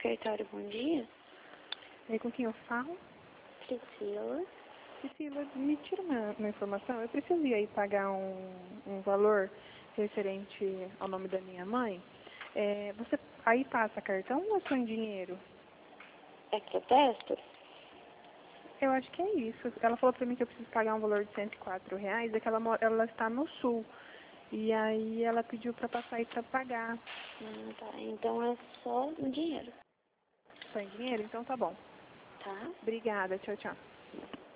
cartório, bom dia. E com quem eu falo? Priscila. Priscila, me tira uma informação. Eu preciso ir aí pagar um valor referente ao nome da minha mãe. Você aí passa cartão ou é só em dinheiro? É protesto? Eu acho que é isso. Ela falou pra mim que eu preciso pagar um valor de R$ 104, é que ela está no sul. E aí ela pediu pra passar aí pra pagar. Tá. Então é só em dinheiro, Só em dinheiro? Então tá bom. tá? Obrigada, tchau, tchau.